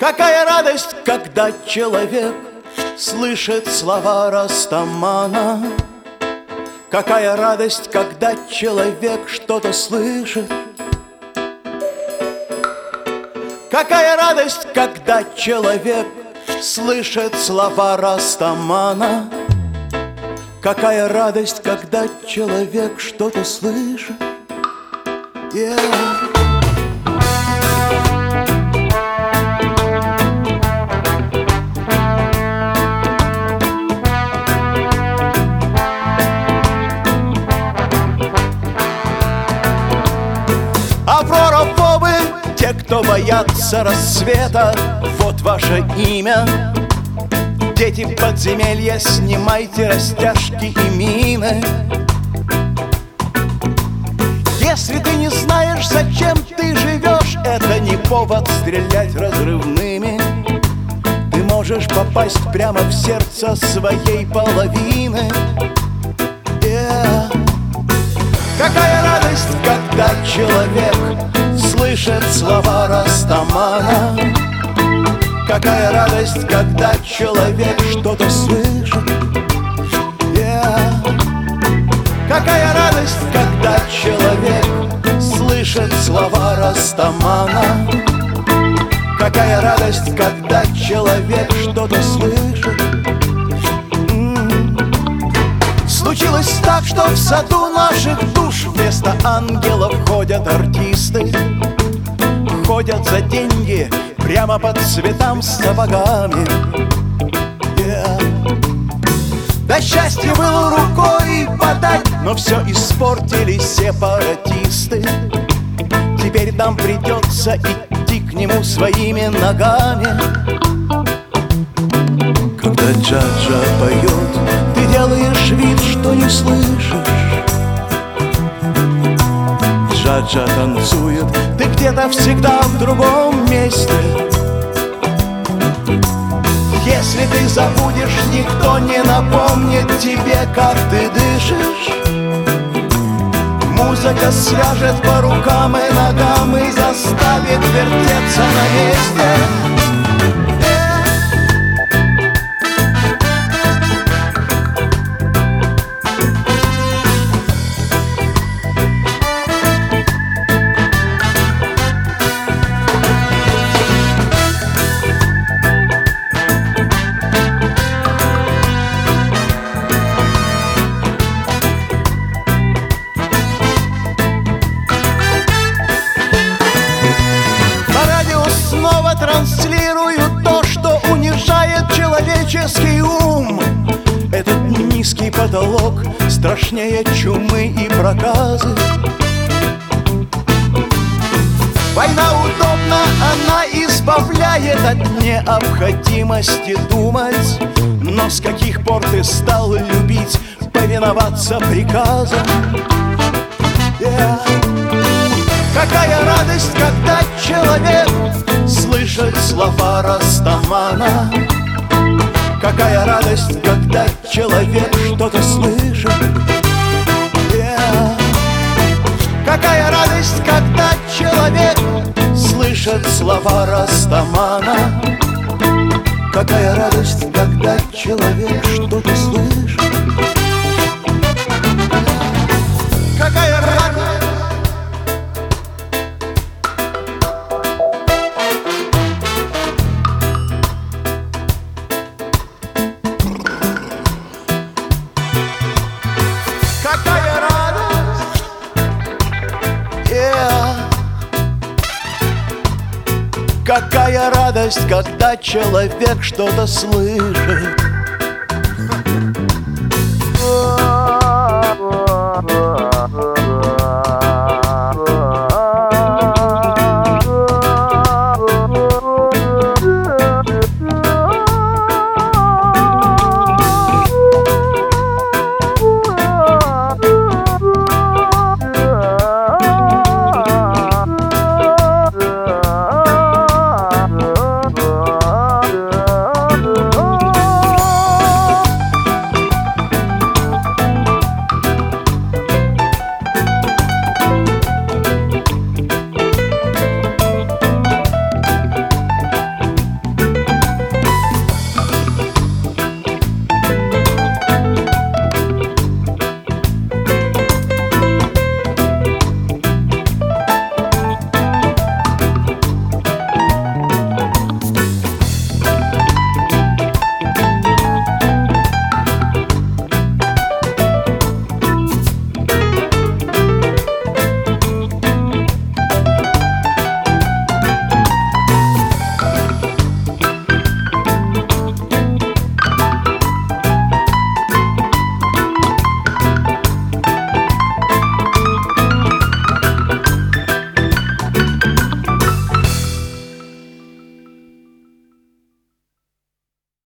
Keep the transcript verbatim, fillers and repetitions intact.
Какая радость, когда человек слышит слова Растамана. Какая радость, когда человек что-то слышит. Какая радость, когда человек слышит слова Растамана. Какая радость, когда человек что-то слышит. Yeah. Аврорафобы, те, кто боятся рассвета, вот ваше имя. Дети подземелья, снимайте растяжки и мины. Если ты не знаешь, зачем ты живешь, это не повод стрелять разрывными. Ты можешь попасть прямо в сердце своей половины. Yeah. Какая радость, когда человек слышит слова Растамана. Какая радость, когда человек что-то слышит. Yeah. Какая радость, когда человек слышит слова Растамана. Какая радость, когда человек что-то слышит. М-м-м. Случилось так, что в саду наших душ вместо ангелов ходят артисты. Ходят за деньги прямо по цветам с сапогами. Yeah. Да счастье было рукой подать, но все испортили сепаратисты. Теперь нам придется идти к нему своими ногами. Когда Джаджа поет, ты делаешь вид, что не слышишь. Джаджа танцует, ты где-то всегда в другом месте. Если ты забудешь, никто не напомнит тебе, как ты дышишь. Музыка свяжет по рукам и ногам и заставит вертеться на месте. Транслирую то, что унижает человеческий ум. Этот низкий потолок страшнее чумы и проказы. Война удобна, она избавляет от необходимости думать. Но с каких пор ты стал любить повиноваться приказам? Yeah. Какая радость, когда человек слышит слова Растамана. Какая радость, когда человек что-то слышит. Yeah. Какая радость, когда человек слышит слова Растамана. Какая радость, когда человек что-то слышит. Какая радость. Какая радость, yeah. Какая радость, когда человек что-то слышит.